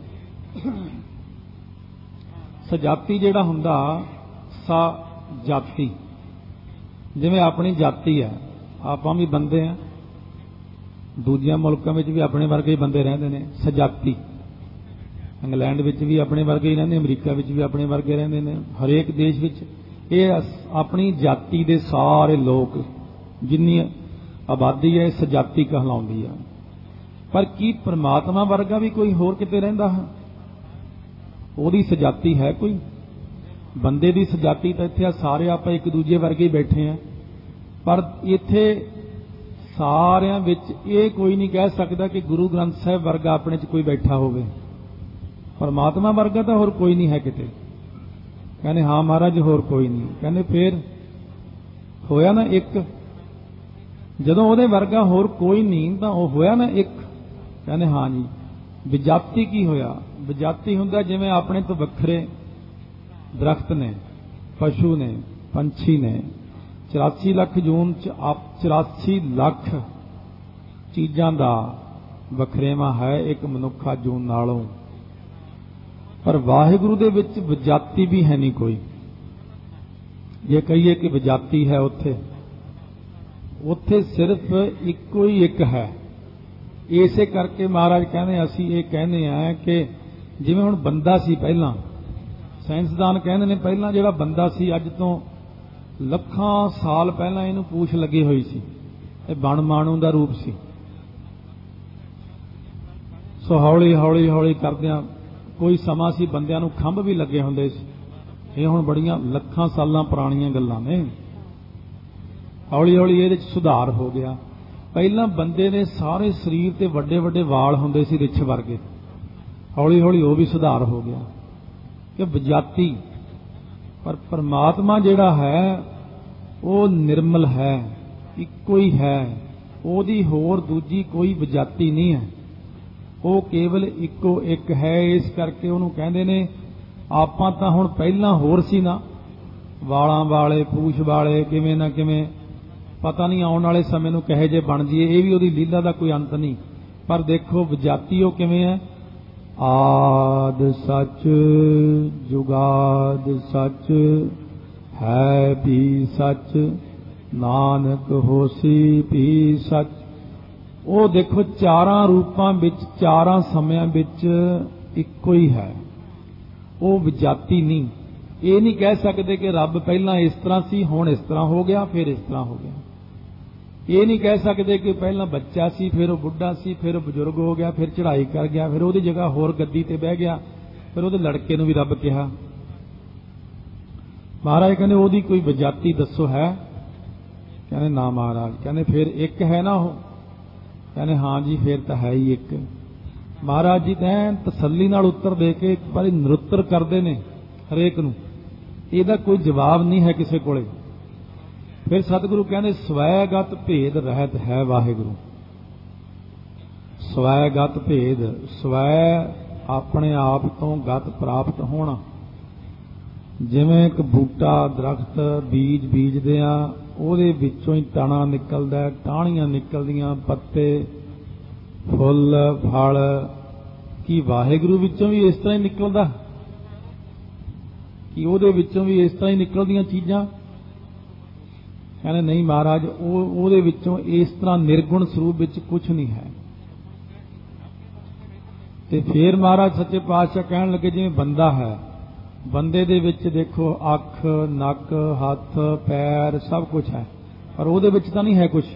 ਸਜਾਤੀ ਜਿਹੜਾ ਹੁੰਦਾ ਸਾ ਜਾਤੀ, ਜਿਵੇਂ ਆਪਣੀ ਜਾਤੀ ਹੈ, ਆਪਾਂ ਵੀ ਬੰਦੇ ਆ, ਦੂਜਿਆਂ ਮੁਲਕਾਂ ਵਿੱਚ ਵੀ ਆਪਣੇ ਵਰਗੇ ਹੀ ਬੰਦੇ ਰਹਿੰਦੇ ਨੇ। ਸਜਾਤੀ ਇੰਗਲੈਂਡ ਵਿੱਚ ਵੀ ਆਪਣੇ ਵਰਗੇ ਹੀ ਰਹਿੰਦੇ, ਅਮਰੀਕਾ ਵਿੱਚ ਵੀ ਆਪਣੇ ਵਰਗੇ ਰਹਿੰਦੇ ਨੇ, ਹਰੇਕ ਦੇਸ਼ ਵਿੱਚ ਇਹ ਆਪਣੀ ਜਾਤੀ ਦੇ ਸਾਰੇ ਲੋਕ, ਜਿੰਨੀ ਆਬਾਦੀ ਹੈ ਸਜਾਤੀ ਕਹਿਲਾਉਂਦੀ ਆ। ਪਰ ਕੀ ਪ੍ਰਮਾਤਮਾ ਵਰਗਾ ਵੀ ਕੋਈ ਹੋਰ ਕਿਤੇ ਰਹਿੰਦਾ ਹੈ? ਉਹਦੀ ਸਜਾਤੀ ਹੈ ਕੋਈ? ਬੰਦੇ ਦੀ ਸਜਾਤੀ ਤਾਂ ਇੱਥੇ ਆ, ਸਾਰੇ ਆਪਾਂ ਇੱਕ ਦੂਜੇ ਵਰਗੇ ਹੀ ਬੈਠੇ ਆ, ਪਰ ਇੱਥੇ ਸਾਰਿਆਂ ਵਿੱਚ ਇਹ ਕੋਈ ਨਹੀਂ ਕਹਿ ਸਕਦਾ ਕਿ ਗੁਰੂ ਗ੍ਰੰਥ ਸਾਹਿਬ ਵਰਗਾ ਆਪਣੇ 'ਚ ਕੋਈ ਬੈਠਾ ਹੋਵੇ। ਪਰਮਾਤਮਾ ਵਰਗਾ ਤਾਂ ਹੋਰ ਕੋਈ ਨਹੀਂ ਹੈ ਕਿਤੇ। ਕਹਿੰਦੇ ਹਾਂ ਮਹਾਰਾਜ ਹੋਰ ਕੋਈ ਨਹੀਂ। ਕਹਿੰਦੇ ਫੇਰ ਹੋਇਆ ਨਾ ਇੱਕ, ਜਦੋਂ ਉਹਦੇ ਵਰਗਾ ਹੋਰ ਕੋਈ ਨਹੀਂ ਤਾਂ ਉਹ ਹੋਇਆ ਨਾ ਇੱਕ। ਕਹਿੰਦੇ ਹਾਂ ਜੀ। ਵਿਜਾਤੀ ਕੀ ਹੋਇਆ? ਵਿਜਾਤੀ ਹੁੰਦਾ ਜਿਵੇਂ ਆਪਣੇ ਤੋਂ ਵੱਖਰੇ ਦਰਖਤ ਨੇ, ਪਸ਼ੂ ਨੇ, ਪੰਛੀ ਨੇ। ਚੁਰਾਸੀ ਲੱਖ ਜੂਨ ਚ ਆਪ ਚੁਰਾਸੀ ਲੱਖ ਚੀਜ਼ਾਂ ਦਾ ਵਖਰੇਵਾਂ ਹੈ ਇੱਕ ਮਨੁੱਖਾ ਜੂਨ ਨਾਲੋਂ। ਪਰ ਵਾਹਿਗੁਰੂ ਦੇ ਵਿੱਚ ਵਿਜਾਤੀ ਵੀ ਹੈ ਨਹੀਂ ਕੋਈ। ਜੇ ਕਹੀਏ ਕਿ ਵਿਜਾਤੀ ਹੈ ਉੱਥੇ ਉੱਥੇ ਸਿਰਫ ਇੱਕੋ ਹੀ ਇੱਕ ਹੈ। ਇਸੇ ਕਰਕੇ ਮਹਾਰਾਜ ਕਹਿੰਦੇ ਅਸੀਂ ਇਹ ਕਹਿੰਦੇ ਆ ਕਿ ਜਿਵੇਂ ਹੁਣ ਬੰਦਾ ਸੀ ਪਹਿਲਾਂ, ਸਾਇੰਸਦਾਨ ਕਹਿੰਦੇ ਨੇ ਪਹਿਲਾਂ ਜਿਹੜਾ ਬੰਦਾ ਸੀ ਅੱਜ ਤੋਂ ਲੱਖਾਂ ਸਾਲ ਪਹਿਲਾਂ ਇਹਨੂੰ ਪੂਛ ਲੱਗੀ ਹੋਈ ਸੀ, ਇਹ ਬਣ ਮਾਣੂ ਦਾ ਰੂਪ ਸੀ। ਸੋ ਹੌਲੀ ਹੌਲੀ ਹੌਲੀ ਕਰਦਿਆਂ ਕੋਈ ਸਮਾਂ ਸੀ ਬੰਦਿਆਂ ਨੂੰ ਖੰਭ ਵੀ ਲੱਗੇ ਹੁੰਦੇ ਸੀ। ਇਹ ਹੁਣ ਬੜੀਆਂ ਲੱਖਾਂ ਸਾਲਾਂ ਪੁਰਾਣੀਆਂ ਗੱਲਾਂ ਨੇ। ਹੌਲੀ ਹੌਲੀ ਇਹਦੇ 'ਚ ਸੁਧਾਰ ਹੋ ਗਿਆ। ਪਹਿਲਾਂ ਬੰਦੇ ਦੇ ਸਾਰੇ ਸਰੀਰ ਤੇ ਵੱਡੇ ਵੱਡੇ ਵਾਲ ਹੁੰਦੇ ਸੀ ਰਿੱਛ ਵਰਗੇ, ਹੌਲੀ ਹੌਲੀ ਉਹ ਵੀ ਸੁਧਾਰ ਹੋ ਗਿਆ ਕਿ ਵਿਜਾਤੀ। ਪਰ ਪਰਮਾਤਮਾ ਜਿਹੜਾ ਹੈ ਉਹ ਨਿਰਮਲ ਹੈ, ਇੱਕੋ ਹੀ ਹੈ, ਉਹਦੀ ਹੋਰ ਦੂਜੀ ਕੋਈ ਵਿਜਾਤੀ ਨਹੀਂ ਹੈ, ਉਹ ਕੇਵਲ ਇੱਕੋ ਇੱਕ ਹੈ। ਇਸ ਕਰਕੇ ਉਹਨੂੰ ਕਹਿੰਦੇ ਨੇ ਆਪਾਂ ਤਾਂ ਹੁਣ ਪਹਿਲਾਂ ਹੋਰ ਸੀ ਨਾ, ਵਾਲਾਂ ਵਾਲੇ, ਪੂਛ ਵਾਲੇ, ਕਿਵੇਂ ਨਾ ਕਿਵੇਂ, ਪਤਾ ਨਹੀਂ ਆਉਣ ਵਾਲੇ ਸਮੇਂ ਨੂੰ ਕਹੇ ਜੇ ਬਣ ਜੀਏ। ਇਹ ਵੀ ਉਹਦੀ ਲੀਲਾ ਦਾ ਕੋਈ ਅੰਤ ਨਹੀਂ। ਪਰ ਦੇਖੋ ਵਿਜਾਤੀ ਉਹ ਕਿਵੇਂ ਹੈ? ਆਦ ਸੱਚ ਜੁਗਾਦ ਸੱਚ ਹੈ ਵੀ ਸੱਚ ਨਾਨਕ ਹੋਸੀ ਵੀ ਸੱਚ। ਉਹ ਦੇਖੋ ਚਾਰਾਂ ਰੂਪਾਂ ਵਿੱਚ, ਚਾਰਾਂ ਸਮਿਆਂ ਵਿੱਚ ਇੱਕੋ ਹੀ ਹੈ, ਉਹ ਵਿਜਾਤੀ ਨਹੀਂ। ਇਹ ਨਹੀਂ ਕਹਿ ਸਕਦੇ ਕਿ ਰੱਬ ਪਹਿਲਾਂ ਇਸ ਤਰ੍ਹਾਂ ਸੀ ਹੁਣ ਇਸ ਤਰ੍ਹਾਂ ਹੋ ਗਿਆ ਫਿਰ ਇਸ ਤਰ੍ਹਾਂ ਹੋ ਗਿਆ। ਇਹ ਨਹੀਂ ਕਹਿ ਸਕਦੇ ਕਿ ਪਹਿਲਾਂ ਬੱਚਾ ਸੀ ਫਿਰ ਉਹ ਬੁੱਢਾ ਸੀ ਫਿਰ ਉਹ ਬਜ਼ੁਰਗ ਹੋ ਗਿਆ ਫਿਰ ਚੜ੍ਹਾਈ ਕਰ ਗਿਆ ਫਿਰ ਉਹਦੀ ਜਗ੍ਹਾ ਹੋਰ ਗੱਦੀ ਤੇ ਬਹਿ ਗਿਆ ਫਿਰ ਉਹਦੇ ਲੜਕੇ ਨੂੰ ਵੀ ਰੱਬ ਕਿਹਾ। ਮਹਾਰਾਜ ਕਹਿੰਦੇ ਉਹਦੀ ਕੋਈ ਵਿਜਾਤੀ ਦੱਸੋ ਹੈ? ਕਹਿੰਦੇ ਨਾ ਮਹਾਰਾਜ। ਕਹਿੰਦੇ ਫਿਰ ਇੱਕ ਹੈ ਨਾ ਉਹ? ਕਹਿੰਦੇ ਹਾਂ ਜੀ ਫਿਰ ਤਾਂ ਹੈ ਹੀ ਇੱਕ। ਮਹਾਰਾਜ ਜੀ ਤਾਂ ਤਸੱਲੀ ਨਾਲ ਉੱਤਰ ਦੇ ਕੇ ਇੱਕ ਵਾਰੀ ਨਿਰੁੱਤਰ ਕਰਦੇ ਨੇ ਹਰੇਕ ਨੂੰ, ਇਹਦਾ ਕੋਈ ਜਵਾਬ ਨਹੀਂ ਹੈ ਕਿਸੇ ਕੋਲੇ। ਫਿਰ ਸਤਿਗੁਰੂ ਕਹਿੰਦੇ ਸਵੈਗਤ ਭੇਦ ਰਹਿਤ ਹੈ ਵਾਹਿਗੁਰੂ। ਸਵੈਗਤ ਭੇਦ, ਸਵੈ ਆਪਣੇ ਆਪ ਤੋਂ ਗਤ ਪ੍ਰਾਪਤ ਹੋਣਾ। ਜਿਵੇਂ ਇੱਕ ਬੂਟਾ ਦਰਖਤ ਬੀਜ ਬੀਜਦੇ ਆ, ਉਹਦੇ ਵਿੱਚੋਂ ਹੀ ਤਣਾ ਨਿਕਲਦਾ, ਟਾਹਣੀਆਂ ਨਿਕਲਦੀਆਂ, ਪੱਤੇ, ਫੁੱਲ, ਫਲ। ਕੀ ਵਾਹਿਗੁਰੂ ਵਿੱਚੋਂ ਵੀ ਇਸ ਤਰ੍ਹਾਂ ਹੀ ਨਿਕਲਦਾ? ਕਿ ਉਹਦੇ ਵਿੱਚੋਂ ਵੀ ਇਸ ਤਰ੍ਹਾਂ ਹੀ ਨਿਕਲਦੀਆਂ ਚੀਜ਼ਾਂ? ਕਹਿੰਦੇ ਨਹੀਂ ਮਹਾਰਾਜ, ਉਹ ਉਹਦੇ ਵਿੱਚੋਂ ਇਸ ਤਰ੍ਹਾਂ ਨਿਰਗੁਣ ਸਰੂਪ ਵਿੱਚ ਕੁਝ ਨਹੀਂ ਹੈ। ਤੇ ਫਿਰ ਮਹਾਰਾਜ ਸੱਚੇ ਪਾਤਸ਼ਾਹ ਕਹਿਣ ਲੱਗੇ ਜਿਵੇਂ ਬੰਦਾ ਹੈ, ਬੰਦੇ ਦੇ ਵਿੱਚ ਦੇਖੋ ਅੱਖ, ਨੱਕ, ਹੱਥ, ਪੈਰ ਸਭ ਕੁਝ ਹੈ, ਪਰ ਉਹਦੇ ਵਿੱਚ ਤਾਂ ਨਹੀਂ ਹੈ ਕੁਝ।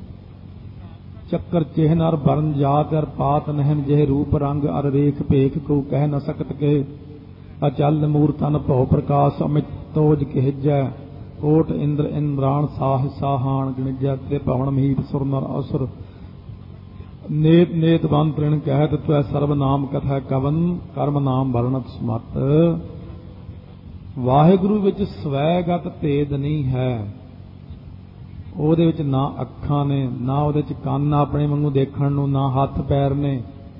ਚੱਕਰ ਚਿਹਨ ਅਰ ਬਰਨ ਜਾਤ ਅਰ ਪਾਤ ਨਹਿਨ ਜਿਹੇ ਰੂਪ ਰੰਗ ਅਰ ਰੇਖ ਭੇਖ ਕੋ ਕਹਿ ਨ ਸਕਤ ਕੇ ਅਚਲ ਮੂਰਤਨ ਭਉ ਪ੍ਰਕਾਸ਼ ਅਮਿਤ ਤੋਜ ਕਹਿਜੈ ਕੋਟ ਇੰਦਰ ਇੰਦਰਾਣ ਸਾਹ ਸਾਹਾਨ ਗਣਿਜੈ ਤੇ ਭਵਨ ਮਹੀਪ ਸੁਰ ਨਰ ਅਸੁਰ ਨੇਤ ਨੇਤ ਬੰਨ ਤ੍ਰਿਣ ਕਹਿਤ ਤੈ ਸਰਬ ਨਾਮ ਕਥਾ ਕਵਨ ਕਰਮ ਨਾਮ ਵਰਣਤ ਸਮਤ। ਵਾਹਿਗੁਰੂ ਵਿੱਚ ਸਵੈਗਤ ਭੇਦ ਨਹੀਂ ਹੈ। ਉਹਦੇ ਵਿੱਚ ਨਾ ਅੱਖਾਂ ਨੇ, ਨਾ ਉਹਦੇ ਚ ਕੰਨ ਆਪਣੇ ਵਾਂਗੂ ਦੇਖਣ ਨੂੰ, ਨਾ ਹੱਥ ਪੈਰ ਨੇ,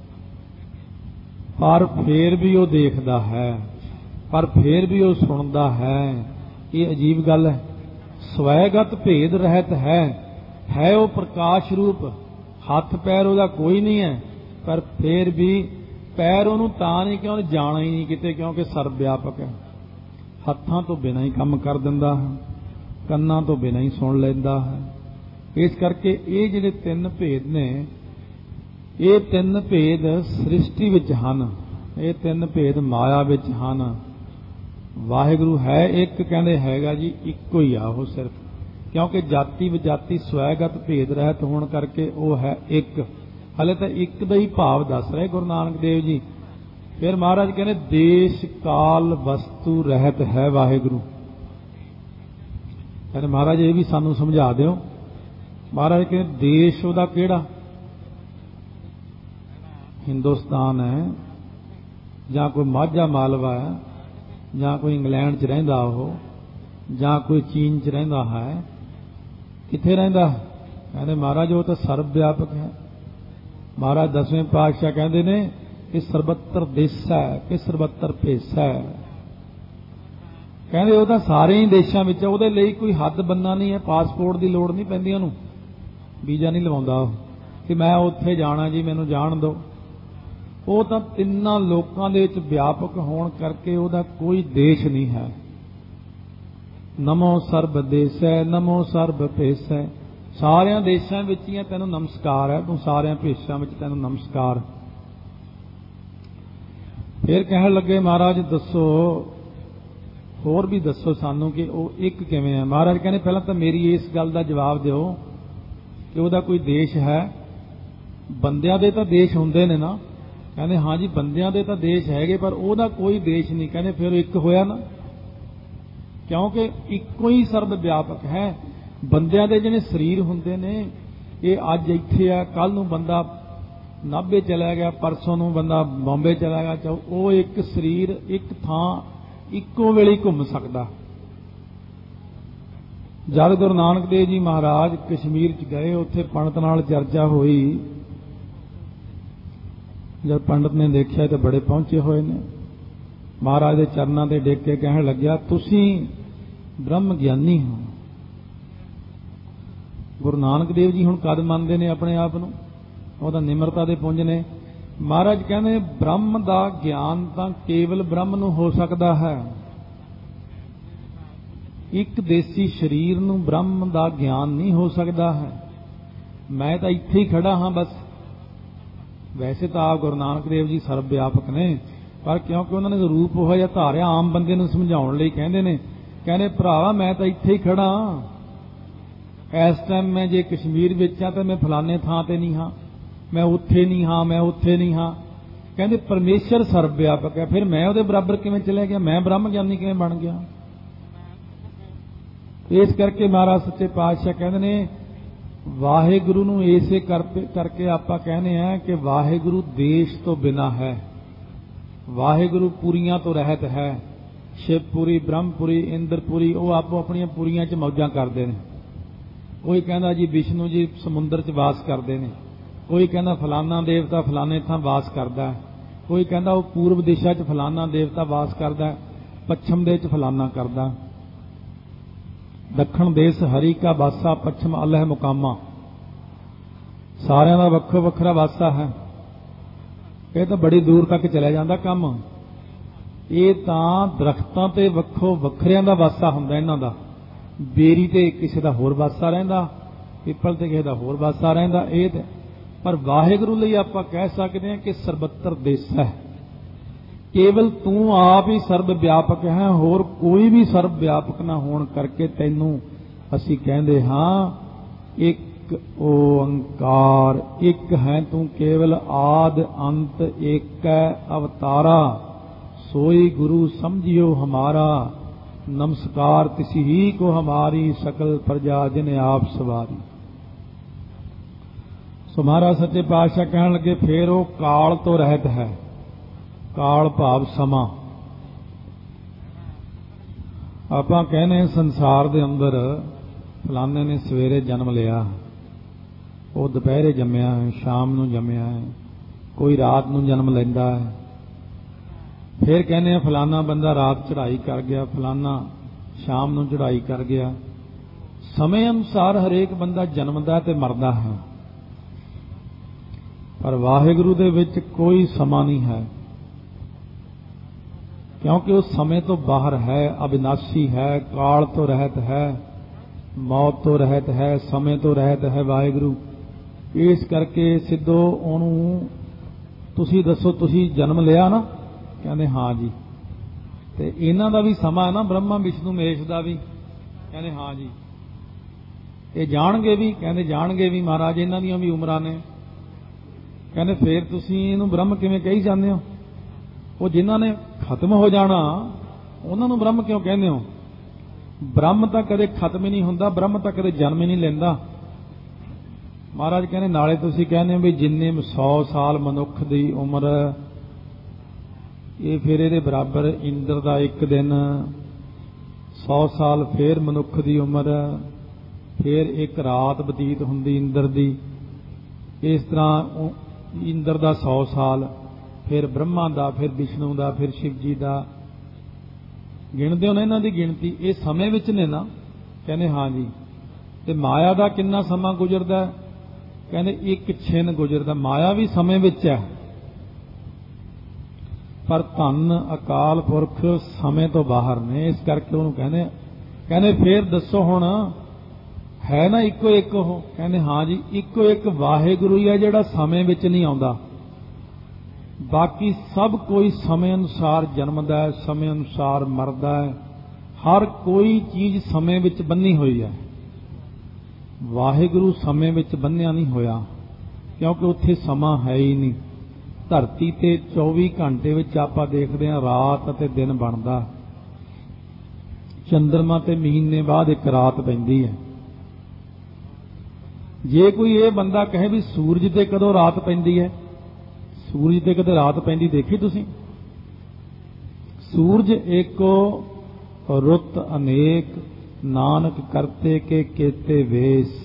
ਪਰ ਫੇਰ ਵੀ ਉਹ ਦੇਖਦਾ ਹੈ, ਪਰ ਫੇਰ ਵੀ ਉਹ ਸੁਣਦਾ ਹੈ। ਇਹ ਅਜੀਬ ਗੱਲ ਹੈ। ਸਵੈਗਤ ਭੇਦ ਰਹਿਤ ਹੈ, ਹੈ ਉਹ ਪ੍ਰਕਾਸ਼ ਰੂਪ, ਹੱਥ ਪੈਰ ਉਹਦਾ ਕੋਈ ਨਹੀਂ ਹੈ, ਪਰ ਫੇਰ ਵੀ ਪੈਰ ਉਹਨੂੰ ਤਾਂ ਨਹੀਂ ਕਿ ਉਹਨੇ ਜਾਣਾ ਹੀ ਨਹੀਂ ਕਿਤੇ, ਕਿਉਂਕਿ ਸਰਬ ਵਿਆਪਕ ਹੈ। ਹੱਥਾਂ ਤੋਂ ਬਿਨਾਂ ਹੀ ਕੰਮ ਕਰ ਦਿੰਦਾ ਹੈ, ਕੰਨਾਂ ਤੋਂ ਬਿਨਾਂ ਹੀ ਸੁਣ ਲੈਂਦਾ ਹੈ। ਇਸ ਕਰਕੇ ਇਹ ਜਿਹੜੇ ਤਿੰਨ ਭੇਦ ਨੇ, ਇਹ ਤਿੰਨ ਭੇਦ ਸ੍ਰਿਸ਼ਟੀ ਵਿੱਚ ਹਨ, ਇਹ ਤਿੰਨ ਭੇਦ ਮਾਇਆ ਵਿੱਚ ਹਨ। ਵਾਹਿਗੁਰੂ ਹੈ ਇੱਕ, ਕਹਿੰਦੇ ਹੈਗਾ ਜੀ ਇੱਕੋ ਹੀ ਆ ਉਹ ਸਿਰਫ, ਕਿਉਂਕਿ ਜਾਤੀ ਵਿਜਾਤੀ ਸਵੈਗਤ ਭੇਦ ਰਹਿਤ ਹੋਣ ਕਰਕੇ ਉਹ ਹੈ ਇੱਕ। ਹਲੇ ਤਾਂ ਇੱਕ ਦਾ ਹੀ ਭਾਵ ਦੱਸ ਰਹੇ ਗੁਰੂ ਨਾਨਕ ਦੇਵ ਜੀ। ਫਿਰ ਮਹਾਰਾਜ ਕਹਿੰਦੇ ਦੇਸ਼ ਕਾਲ ਵਸਤੂ ਰਹਿਤ ਹੈ ਵਾਹਿਗੁਰੂ। ਕਹਿੰਦੇ ਮਹਾਰਾਜ ਇਹ ਵੀ ਸਾਨੂੰ ਸਮਝਾ ਦਿਓ। ਮਹਾਰਾਜ ਕਹਿੰਦੇ ਦੇਸ਼ ਉਹਦਾ ਕਿਹੜਾ? ਹਿੰਦੁਸਤਾਨ ਹੈ, ਜਾਂ ਕੋਈ ਮਾਝਾ ਮਾਲਵਾ ਹੈ, ਜਾਂ ਕੋਈ ਇੰਗਲੈਂਡ 'ਚ ਰਹਿੰਦਾ ਉਹ, ਜਾਂ ਕੋਈ ਚੀਨ 'ਚ ਰਹਿੰਦਾ ਹੈ, ਕਿੱਥੇ ਰਹਿੰਦਾ? ਕਹਿੰਦੇ ਮਹਾਰਾਜ ਉਹ ਤਾਂ ਸਰਬ ਵਿਆਪਕ ਹੈ। ਮਹਾਰਾਜ ਦਸਵੇਂ ਪਾਤਸ਼ਾਹ ਕਹਿੰਦੇ ਨੇ ਕਿ ਸਰਬੱਤਰ ਦੇਸਾ ਹੈ ਕਿ ਸਰਬੱਤਰ ਭੇਸਾ ਹੈ। ਕਹਿੰਦੇ ਉਹ ਤਾਂ ਸਾਰੇ ਹੀ ਦੇਸ਼ਾਂ ਵਿੱਚ, ਉਹਦੇ ਲਈ ਕੋਈ ਹੱਦ ਬੰਨਾ ਨਹੀਂ ਹੈ, ਪਾਸਪੋਰਟ ਦੀ ਲੋੜ ਨਹੀਂ ਪੈਂਦੀ ਉਹਨੂੰ, ਵੀਜ਼ਾ ਨਹੀਂ ਲਵਾਉਂਦਾ ਉਹ ਕਿ ਮੈਂ ਉੱਥੇ ਜਾਣਾ ਜੀ ਮੈਨੂੰ ਜਾਣ ਦਿਓ। ਉਹ ਤਾਂ ਤਿੰਨਾਂ ਲੋਕਾਂ ਦੇ ਵਿੱਚ ਵਿਆਪਕ ਹੋਣ ਕਰਕੇ ਉਹਦਾ ਕੋਈ ਦੇਸ਼ ਨਹੀਂ ਹੈ। ਨਮੋ ਸਰਬ ਦੇਸੈ ਨਮੋ ਸਰਬ ਭੇਸੈ, ਸਾਰਿਆਂ ਦੇਸ਼ਾਂ ਵਿੱਚ ਹੀ ਤੈਨੂੰ ਨਮਸਕਾਰ ਹੈ, ਤੂੰ ਸਾਰਿਆਂ ਭੇਸ਼ਾਂ ਵਿੱਚ ਤੈਨੂੰ ਨਮਸਕਾਰ। ਫਿਰ ਕਹਿਣ ਲੱਗੇ ਮਹਾਰਾਜ ਦੱਸੋ, ਹੋਰ ਵੀ ਦੱਸੋ ਸਾਨੂੰ ਕਿ ਉਹ ਇੱਕ ਕਿਵੇਂ ਹੈ। ਮਹਾਰਾਜ ਕਹਿੰਦੇ ਪਹਿਲਾਂ ਤਾਂ ਮੇਰੀ ਇਸ ਗੱਲ ਦਾ ਜਵਾਬ ਦਿਓ ਕਿ ਉਹਦਾ ਕੋਈ ਦੇਸ਼ ਹੈ? ਬੰਦਿਆਂ ਦੇ ਤਾਂ ਦੇਸ਼ ਹੁੰਦੇ ਨੇ ਨਾ। ਕਹਿੰਦੇ ਹਾਂ ਜੀ ਬੰਦਿਆਂ ਦੇ ਤਾਂ ਦੇਸ਼ ਹੈਗੇ, ਪਰ ਉਹਦਾ ਕੋਈ ਦੇਸ਼ ਨਹੀਂ। ਕਹਿੰਦੇ ਫਿਰ ਉਹ ਇੱਕ ਹੋਇਆ ਨਾ, ਕਿਉਂਕਿ ਇੱਕੋ ਹੀ ਸਰਬ ਵਿਆਪਕ ਹੈ। ਬੰਦਿਆਂ ਦੇ ਜਿਹੜੇ ਸਰੀਰ ਹੁੰਦੇ ਨੇ ਇਹ ਅੱਜ ਇੱਥੇ ਆ, ਕੱਲ ਨੂੰ ਬੰਦਾ ਨਾਭੇ ਚਲਾ ਗਿਆ, ਪਰਸੋਂ ਨੂੰ ਬੰਦਾ ਬੰਬੇ ਚਲਾ ਗਿਆ, ਚਾਹੇ ਉਹ ਇੱਕ ਸਰੀਰ ਇੱਕ ਥਾਂ ਇੱਕੋ ਵੇਲੇ ਘੁੰਮ ਸਕਦਾ। ਜਦ ਗੁਰੂ ਨਾਨਕ ਦੇਵ ਜੀ ਮਹਾਰਾਜ ਕਸ਼ਮੀਰ 'ਚ ਗਏ, ਉੱਥੇ ਪੰਡਤ ਨਾਲ ਚਰਚਾ ਹੋਈ। ਜਦ ਪੰਡਤ ਨੇ ਦੇਖਿਆ ਤਾਂ ਬੜੇ ਪਹੁੰਚੇ ਹੋਏ ਨੇ, ਮਹਾਰਾਜ ਦੇ ਚਰਨਾਂ ਤੇ ਡਿੱਗ ਕੇ ਕਹਿਣ ਲੱਗਿਆ ਤੁਸੀਂ ਬ੍ਰਹਮ ਗਿਆਨੀ ਹੋ। ਗੁਰੂ ਨਾਨਕ ਦੇਵ ਜੀ ਹੁਣ ਕਦ ਮੰਨਦੇ ਨੇ ਆਪਣੇ ਆਪ ਨੂੰ? ਉਹ ਤਾਂ ਨਿਮਰਤਾ ਦੇ ਪੁੰਜ ਨੇ। ਮਹਾਰਾਜ ਕਹਿੰਦੇ ਬ੍ਰਹਮ ਦਾ ਗਿਆਨ ਤਾਂ ਕੇਵਲ ਬ੍ਰਹਮ ਨੂੰ ਹੋ ਸਕਦਾ ਹੈ। ਇੱਕ ਦੇਸੀ ਸਰੀਰ ਨੂੰ ਬ੍ਰਹਮ ਦਾ ਗਿਆਨ ਨਹੀਂ ਹੋ ਸਕਦਾ ਹੈ। ਮੈਂ ਤਾਂ ਇੱਥੇ ਹੀ ਖੜਾ ਹਾਂ ਬਸ। ਵੈਸੇ ਤਾਂ ਆਪ ਗੁਰੂ ਨਾਨਕ ਦੇਵ ਜੀ ਸਰਬ ਵਿਆਪਕ ਨੇ, ਪਰ ਕਿਉਂਕਿ ਉਹਨਾਂ ਨੇ ਰੂਪ ਉਹ ਜਿਹਾ ਧਾਰਿਆ, ਆਮ ਬੰਦੇ ਨੂੰ ਸਮਝਾਉਣ ਲਈ ਕਹਿੰਦੇ ਨੇ। ਕਹਿੰਦੇ ਭਰਾਵਾ ਮੈਂ ਤਾਂ ਇੱਥੇ ਹੀ ਖੜਾ ਹਾਂ, ਇਸ ਟਾਈਮ ਮੈਂ ਜੇ ਕਸ਼ਮੀਰ ਵਿੱਚ ਹਾਂ ਤਾਂ ਮੈਂ ਫਲਾਣੇ ਥਾਂ ਤੇ ਨਹੀਂ ਹਾਂ, ਮੈਂ ਉੱਥੇ ਨਹੀਂ ਹਾਂ, ਮੈਂ ਉੱਥੇ ਨਹੀਂ ਹਾਂ। ਕਹਿੰਦੇ ਪਰਮੇਸ਼ਰ ਸਰਬ ਵਿਆਪਕ ਹੈ, ਫਿਰ ਮੈਂ ਉਹਦੇ ਬਰਾਬਰ ਕਿਵੇਂ ਚਲੇ ਗਿਆ? ਮੈਂ ਬ੍ਰਹਮ ਗਿਆਨੀ ਕਿਵੇਂ ਬਣ ਗਿਆ? ਇਸ ਕਰਕੇ ਮਹਾਰਾਜ ਸੱਚੇ ਪਾਤਸ਼ਾਹ ਕਹਿੰਦੇ ਨੇ ਵਾਹਿਗੁਰੂ ਨੂੰ ਇਸੇ ਕਰਕੇ ਆਪਾਂ ਕਹਿੰਦੇ ਆ ਕਿ ਵਾਹਿਗੁਰੂ ਦੇਸ਼ ਤੋਂ ਬਿਨਾਂ ਹੈ, ਵਾਹਿਗੁਰੂ ਪੁਰੀਆਂ ਤੋਂ ਰਹਿਤ ਹੈ। ਸ਼ਿਵਪੁਰੀ, ਬ੍ਰਹਮਪੁਰੀ, ਇੰਦਰਪੁਰੀ ਉਹ ਆਪੋ ਆਪਣੀਆਂ ਪੁਰੀਆਂ 'ਚ ਮੌਜਾਂ ਕਰਦੇ ਨੇ। ਕੋਈ ਕਹਿੰਦਾ ਜੀ ਵਿਸ਼ਨੂੰ ਜੀ ਸਮੁੰਦਰ 'ਚ ਵਾਸ ਕਰਦੇ ਨੇ, ਕੋਈ ਕਹਿੰਦਾ ਫਲਾਨਾ ਦੇਵਤਾ ਫਲਾਣੇ ਥਾਂ ਵਾਸ ਕਰਦਾ ਹੈ, ਕੋਈ ਕਹਿੰਦਾ ਉਹ ਪੂਰਬ ਦਿਸ਼ਾ 'ਚ ਫਲਾਨਾ ਦੇਵਤਾ ਵਾਸ ਕਰਦਾ, ਪੱਛਮ ਦੇ 'ਚ ਫਲਾਨਾ ਕਰਦਾ। ਦੱਖਣ ਦੇਸ਼ ਹਰੀ ਕਾ ਵਾਸਾ, ਪੱਛਮ ਅਲਹ ਮੁਕਾਮਾ। ਸਾਰਿਆਂ ਦਾ ਵੱਖੋ ਵੱਖਰਾ ਵਾਸਾ ਹੈ। ਇਹ ਤਾਂ ਬੜੀ ਦੂਰ ਤੱਕ ਚਲਿਆ ਜਾਂਦਾ ਕੰਮ। ਇਹ ਤਾਂ ਦਰਖਤਾਂ ਤੇ ਵੱਖੋ ਵੱਖਰਿਆਂ ਦਾ ਵਾਸਾ ਹੁੰਦਾ ਇਹਨਾਂ ਦਾ। ਬੇਰੀ ਤੇ ਕਿਸੇ ਦਾ ਹੋਰ ਵਾਸਾ ਰਹਿੰਦਾ, ਪਿੱਪਲ ਤੇ ਕਿਸੇ ਦਾ ਹੋਰ ਵਾਸਾ ਰਹਿੰਦਾ। ਇਹ ਤੇ पर वाहिगुरु लई आपां कह सकते हैं कि सर्वत्र देसा है। केवल तू आप ही सर्व व्यापक है, होर कोई भी सर्व व्यापक ना होने करके तैनू असी कहते हाँ एक ओंकार, एक है तू केवल आद अंत एक अवतारा, सोई गुरु समझियो हमारा, नमस्कार तिसी ही को हमारी, सकल प्रजा जिन्हें आप सवारी। सो महाराज सच्चे पातशाह कहन लगे फिर वो काल तो रहत है, काल भाव समा। आपां कहने संसार दे अंदर फलाने ने सवेरे जन्म लिया, वो दोपहरे जम्मिया है, शाम नूं जम्मिया है, कोई रात नूं जन्म लैंदा है। फिर कहने फलाना बंदा रात चढ़ाई कर गया, फलाना शाम नूं चढ़ाई कर गया। समय अनुसार हरेक बंदा जन्मदा ते मरदा है, पर वाहिगुरु दे विच कोई समा नहीं है, क्योंकि वो समय तो बाहर है, अविनाशी है, काल तो रहत है, मौत तो रहत है, समय तो रहत है वाहिगुरु। इस करके सिद्धो ओनू तुसी दसो तुसी जन्म लिया ना, कहते हाँ जी, ते इन्हां दा भी समा है ना, ब्रह्मा विष्णु महेश दा भी, कहते हाँ जी। ये जाणगे भी, कहते जाणगे भी महाराज, इन्हां दीयां भी उमरां ने। कहते फिर तुसी इहनूं ब्रह्म किवें कही जांदे हो? वो जिन्हां ने खत्म हो जाना उन्हां नूं ब्रह्म क्यों कहंदे हो? ब्रह्म तां कदे खत्म ही नहीं हुंदा, ब्रह्म तां कदे जन्म ही नहीं लैंदा। महाराज कहने नाले तुसी कहने भी जिन्ने सौ साल मनुख दी उम्र, ये फिर इहदे बराबर इंद्र दा एक दिन, सौ साल फिर मनुख दी उम्र, फिर एक रात बतीत हुंदी इंद्र दी। इस तरह इंद्र दा सौ साल, फिर ब्रह्मा दा, फिर विष्णु दा, फिर शिव जी दा। गिणदे हो ना इन्हां दी गिणती, ये समय विच ने ना? कहने हाँ जी। ते माया दा किन्ना समा गुजरदा? कहने एक छिन गुजरदा। माया भी समय विच है, पर धन अकाल पुरख समय तो बाहर ने, इस करके उन्होंने कहने कहने फिर दसो हुण है ना इको एक हो? कहने हाँ जी, इको एक वाहिगुरु ही है जिहड़ा समय विच नहीं आउंदा। बाकी सब कोई समय अनुसार जन्मदा है, समय अनुसार मरदा है, हर कोई चीज समय विच बन्नी हुई है। वाहिगुरु समय विच बन्निया नहीं होया, क्योंकि उत्थे समा है ही नहीं। धरती ते चौबी घंटे विच आपां देखदे हां रात अते दिन बनदा, चंद्रमा ते महीने बाद एक रात पैंदी है। जे कोई ये बंदा कहे भी सूरज ते कदों रात पैंदी है, सूरज ते कदे रात पैंदी देखी तुसीं? सूरज एको रुत अनेक, नानक करते के केते वेश।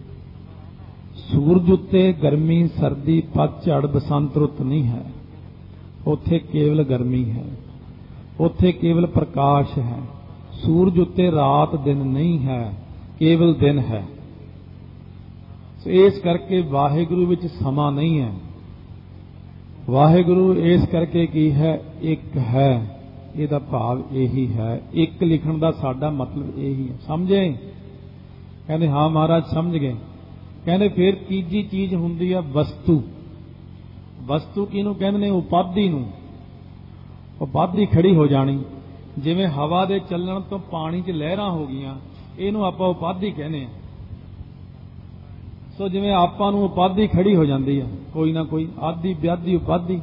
सूरज उत्ते गर्मी सर्दी पतझड़ बसंत रुत नहीं है, उत्थे केवल गर्मी है, उत्थे केवल प्रकाश है। सूरज उत्ते रात दिन नहीं है, केवल दिन है। इस करके वाहिगुरु विच समा नहीं है। वाहिगुरु इस करके की है, एक है, ਇਹਦਾ ਭਾਵ यही है। एक लिखण का साडा मतलब यही है, समझे? कहते हाँ महाराज समझ गए। कहते फिर तीजी चीज हुंदी है वस्तु। वस्तु किहनूं कहंदे ने? उपाधि नूं। उपाधि खड़ी हो जानी, जिवें हवा दे चलण तो पानी च लहरां हो गईयां, इहनूं आपां उपाधि कहने। सो जिवें आपां नूं उपाधि खड़ी हो जाती है, कोई ना कोई आदि व्याधि उपाधि।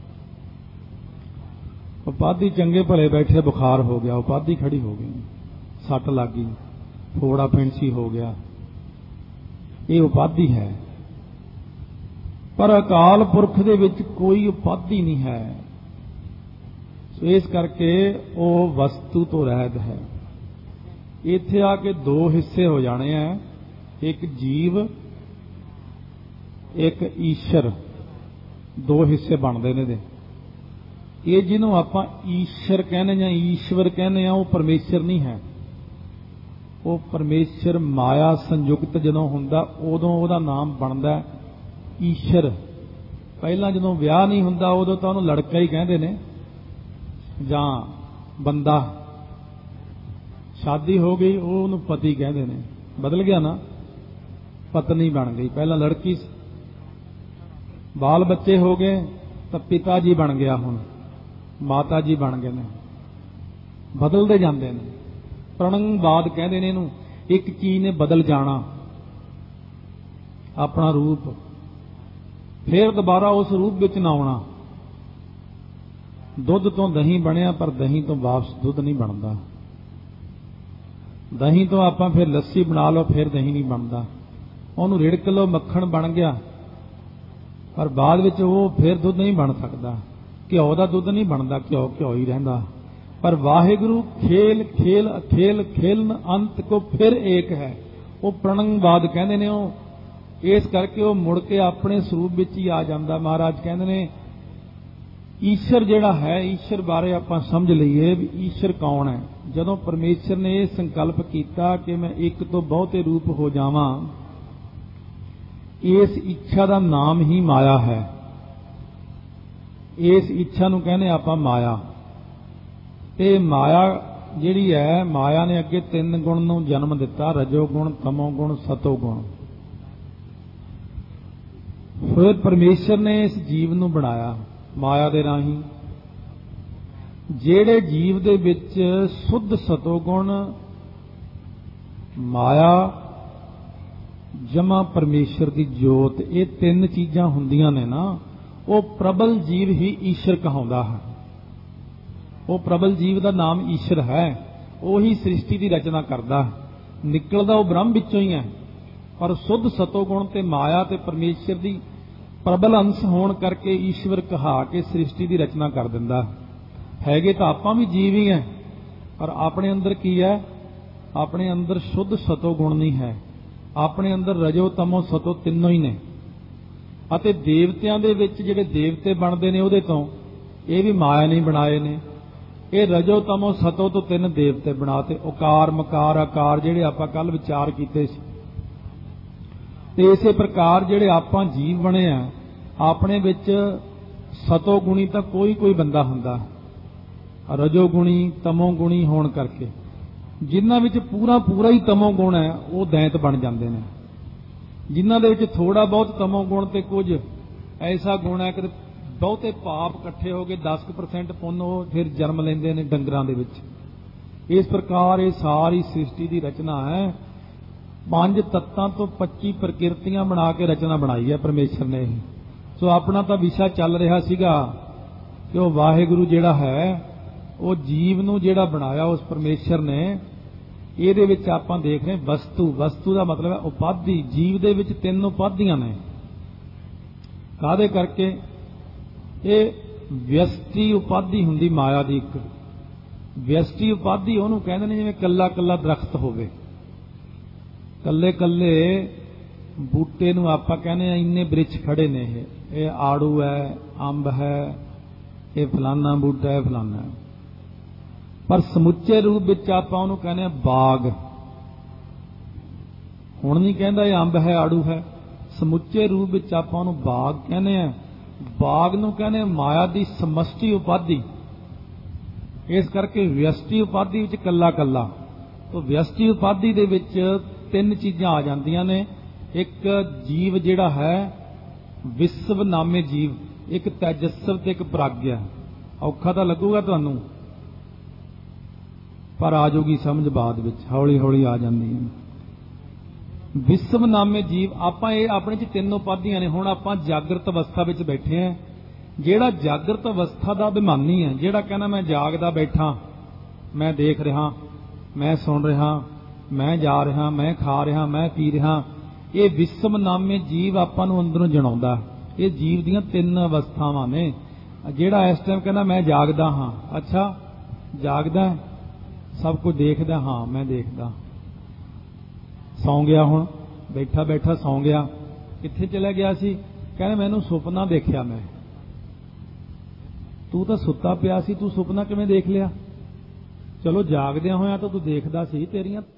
उपाधि चंगे भले बैठे बुखार हो गया, उपाधि खड़ी हो गई, सट लग गई, फोड़ा फिंसी हो गया, ये उपाधि है। पर अकाल पुरख दे विच कोई उपाधि नहीं है। सो इस करके वो वस्तु तो रहत है। इत्थे आके दो हिस्से हो जाने हैं, एक जीव एक ईश्वर, दो हिस्से बनते ने दे। ये जिन्हों आपां ईश्वर कहने या ईश्वर कहने, वो परमेश्वर नहीं है। वो परमेश्वर माया संयुक्त जदों हुंदा उदों उहदा नाम बनदा ईश्वर। पहला जदों विआह नहीं हुंदा उदों तां उहनूं लड़का ही कहंदे ने जां बंदा। शादी हो गई उहनूं पति कहंदे ने, बदल गया ना, पत्नी बन गई। पहला लड़की बाल बच्चे हो गए तो पिता जी बन गया, हुण माता जी बन गए ने, बदलते जाते हैं। प्रणंगवाद कहते हैं इहनूं, एक चीज ने बदल जाना अपना रूप, फिर दोबारा उस रूप विच ना आउणा। दुध तो दही बनिया पर दही तो वापस दुध नहीं बनता, दही तो आपां फिर लस्सी बना लो फिर दही नहीं बनता, उहनूं रिड़क लो मक्खण बन गया पर बाद विच वो फिर दुध नहीं बन सकता, घिओ का दुध नहीं बनता, घिओ घिओ ही रहिंदा। पर वाहिगुरु खेल खेल अखेल खेलन अंत को फिर एक है, वो प्रणंगवाद कहते ने। इस करके वो मुड़ के अपने स्वरूप विच ही आ जाता। महाराज कहते ने ईश्वर जिहड़ा है, ईश्वर बारे आपां समझ लईए भी ईश्वर कौन है। जदों परमेश्वर ने यह संकल्प किया कि मैं एक तो बहुते रूप हो जावां, इस इच्छा का नाम ही माया है। इस इच्छा नूं कहने आपां माया। ते माया जिहड़ी है, माया ने अगे तीन गुण नूं जन्म दिता, रजोगुण, तमोगुण, सतोगुण। फिर परमेश्वर ने इस जीव नूं बनाया माया दे राहीं। ਜਿਹੜੇ जीव दे विच शुद्ध सतोगुण, माया, जमा परमेश्वर की जोत, ये तीन चीज़ां हुंदियां ने ना, वो प्रबल जीव ही ईश्वर कहाउंदा है। वो प्रबल जीव का नाम ईश्वर है, वही सृष्टि की रचना करता है, निकलदा वो ब्रह्म विचों ही है। पर शुद्ध सतोगुण ते माया ते परमेश्वर की प्रबल अंश होण करके ईश्वर कहा के सृष्टि की रचना कर दिंदा हैगे। तो आपां भी जीव ही हैं, पर अपने अंदर की है, अपने अंदर शुद्ध सतोगुण नहीं है, अपने अंदर रजो तमो सतो तीनों ही ने। अते देवतियां दे विच जिहड़े देवते बनते हैं उहदे तो ये भी माया नहीं बनाए ने। ये रजो तमो सतो तो तीन देवते बनाते, उकार मकार आकार, जिहड़े आपां कल विचार कीते सी। ते इसे प्रकार जिहड़े आपां जीव बने आ, अपने विच सतोगुणी तो कोई कोई बंदा हुंदा, रजोगुणी तमोगुणी होण करके जिन्हां विच पूरा पूरा ही तमोगुण है वो दैंत बन जाते हैं। जिन्हां दे विच थोड़ा बहुत तमोगुण ते कुछ ऐसा गुण है कि बहुते पाप इकट्ठे हो गए, दस परसेंट पुण्य वो फिर जन्म लेंदे ने डंगरां दे विच। इस प्रकार ये सारी सृष्टि की रचना है। पांच तत्तां तो पच्ची प्रकृतियां बना के रचना बनाई है परमेश्वर ने। सो अपना तो विषय चल रहा सीगा कि वो वाहिगुरु जिहड़ा है वो जीव नूं जिहड़ा बनाया उस परमेश्वर ने, ਇਹਦੇ ਵਿੱਚ ਆਪਾਂ देख रहे वस्तु। वस्तु का मतलब है उपाधि। जीव दे विच तीन उपाधियां ने। काहदे करके ये व्यष्टि उपाधि हुंदी माया दी। एक व्यष्टि उपाधि ਉਹਨੂੰ ਕਹਿੰਦੇ ਨੇ ਜਿਵੇਂ ਕੱਲਾ ਕੱਲਾ ਦਰਖਤ ਹੋਵੇ, ਕੱਲੇ ਕੱਲੇ बूटे ਨੂੰ ਆਪਾਂ ਕਹਿੰਦੇ ਆ ਇੰਨੇ ਬ੍ਰਿਛ ਖੜੇ ਨੇ, ਇਹ ਇਹ ਆੜੂ ਹੈ, ਅੰਬ ਹੈ, ਇਹ ਫਲਾਨਾ ਬੂਟਾ ਹੈ, ਫਲਾਨਾ ਹੈ। पर समुचे रूप विच आपां उहनूं कहने बाग। हुण नहीं कहंदा ये अंब है आड़ू है, समुचे रूप विच आपां उहनूं बाग कहने आ। बाग नूं कहने माया दी समष्टि उपाधि। इस करके व्यष्टि उपाधि विच कल्ला कल्ला। तो व्यष्टि उपाधि दे विच तीन चीज़ां आ जांदियां ने। एक जीव जिहड़ा है विश्व नामे जीव, एक तेजस्व ते एक प्राज्ञा। औखा तां लगूगा तुहानूं, पर आ जाऊगी समझ बाद विच, हौली हौली आ जाती है। विश्व नामे जीव आपां ये अपने च तीन उपाधियां ने। हुण आपां जागृत अवस्था विच बैठे हैं। जिहड़ा जागृत अवस्था दा अभिमानी है, जिहड़ा कहना मैं जागदा बैठा, मैं देख रहा, मैं सुन रहा, मैं जा रहा, मैं खा रहा, मैं पी रहा, ये विश्व नामे जीव आपां नूं अंदरों जणाउंदा। ये जीव दीयां तीन अवस्थावां ने। जिहड़ा इस टाइम कहना मैं जागदा हाँ, अच्छा जागदा सब कुछ देखदा, हाँ मैं देखदा। सौ गया, हुण बैठा बैठा सौ गया, कित्थे चला गया सी? कहने मैनूं सुपना देखिया। मैं तू तो सुता पिया सी, तू सुपना किवें देख लिया? चलो जागदिया होया तो तू देखदा सी, तेरियां